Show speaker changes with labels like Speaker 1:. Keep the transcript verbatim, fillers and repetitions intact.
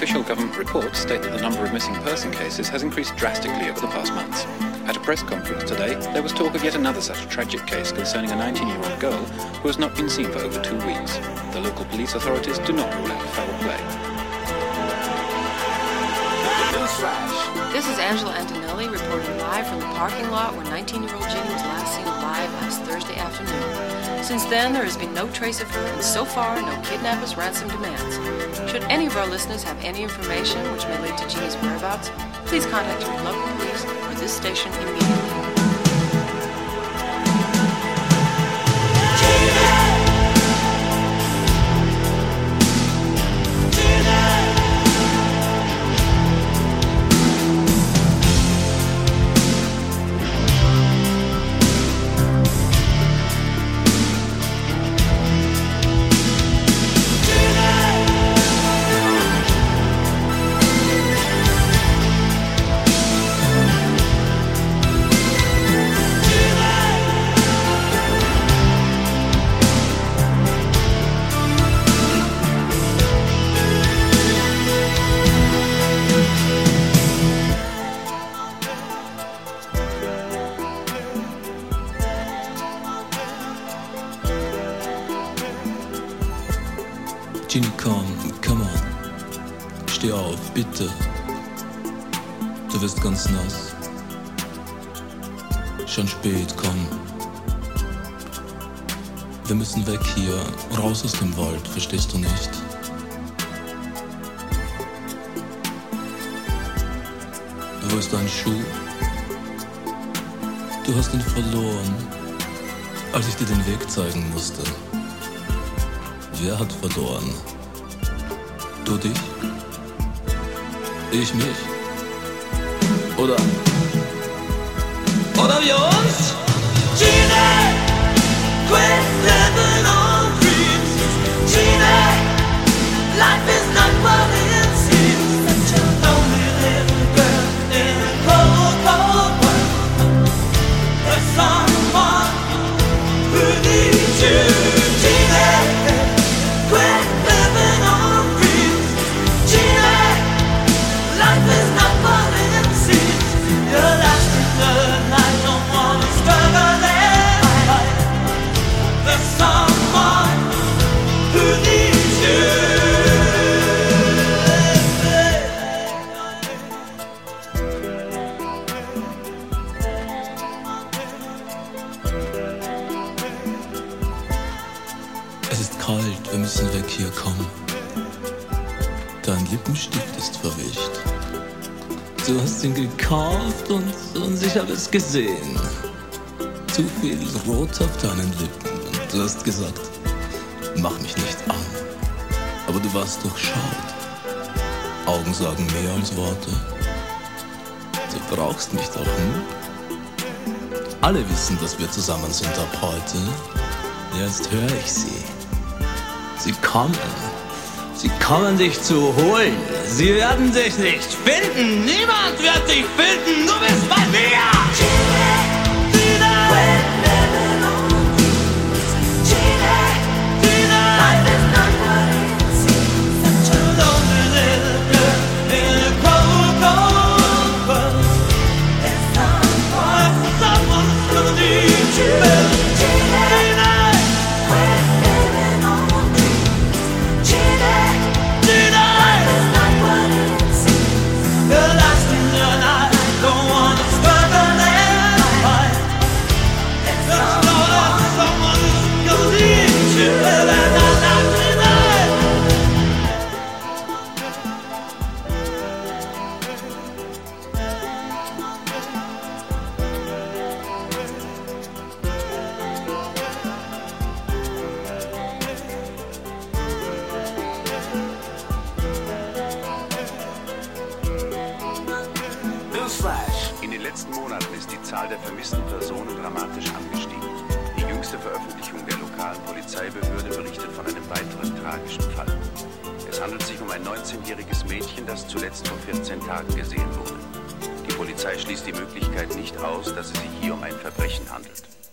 Speaker 1: Official government reports state that the number of missing person cases has increased drastically over the past months. At a press conference today, there was talk of yet another such tragic case concerning a nineteen-year-old girl who has not been seen for over two weeks. The local police authorities do not rule out foul play.
Speaker 2: This is Angela Antonelli reporting live from the parking lot where nineteen-year-old Ginny was last seen alive last Thursday afternoon. Since then, there has been no trace of her, and so far, no kidnappers' ransom demands. Should any of our listeners have any information which may lead to Ginny's whereabouts, please contact your local police or this station immediately.
Speaker 3: Ginny, komm, come on. Steh auf, bitte. Du wirst ganz nass. Schon spät, komm. Wir müssen weg hier, raus aus dem Wald, verstehst du nicht? Wo ist dein Schuh? Du hast ihn verloren, als ich dir den Weg zeigen musste. Wer hat verloren? Du dich? Ich mich? Oder? Oder wir uns?
Speaker 4: Gina, quit living on dreams. Gina, life is not what it seems. Such a lonely little girl in a cold, cold world. There's someone who needs you.
Speaker 3: Es ist kalt, wir müssen weg hier, komm. Dein Lippenstift ist verwischt. Du hast ihn gekauft und, und ich habe es gesehen. Zu viel Rot auf deinen Lippen. Und du hast gesagt, mach mich nicht an. Aber du warst durchschaut. Augen sagen mehr als Worte. Du brauchst mich doch, hm? Alle wissen, dass wir zusammen sind ab heute. Jetzt höre ich sie. Sie kommen. Sie kommen dich zu holen. Sie werden dich nicht finden. Niemand wird dich finden. Du bist bei mir.
Speaker 5: In den letzten Monaten ist die Zahl der vermissten Personen dramatisch angestiegen. Die jüngste Veröffentlichung der lokalen Polizeibehörde berichtet von einem weiteren tragischen Fall. Es handelt sich um ein neunzehnjähriges Mädchen, das zuletzt vor vierzehn Tagen gesehen wurde. Die Polizei schließt die Möglichkeit nicht aus, dass es sich hier um ein Verbrechen handelt.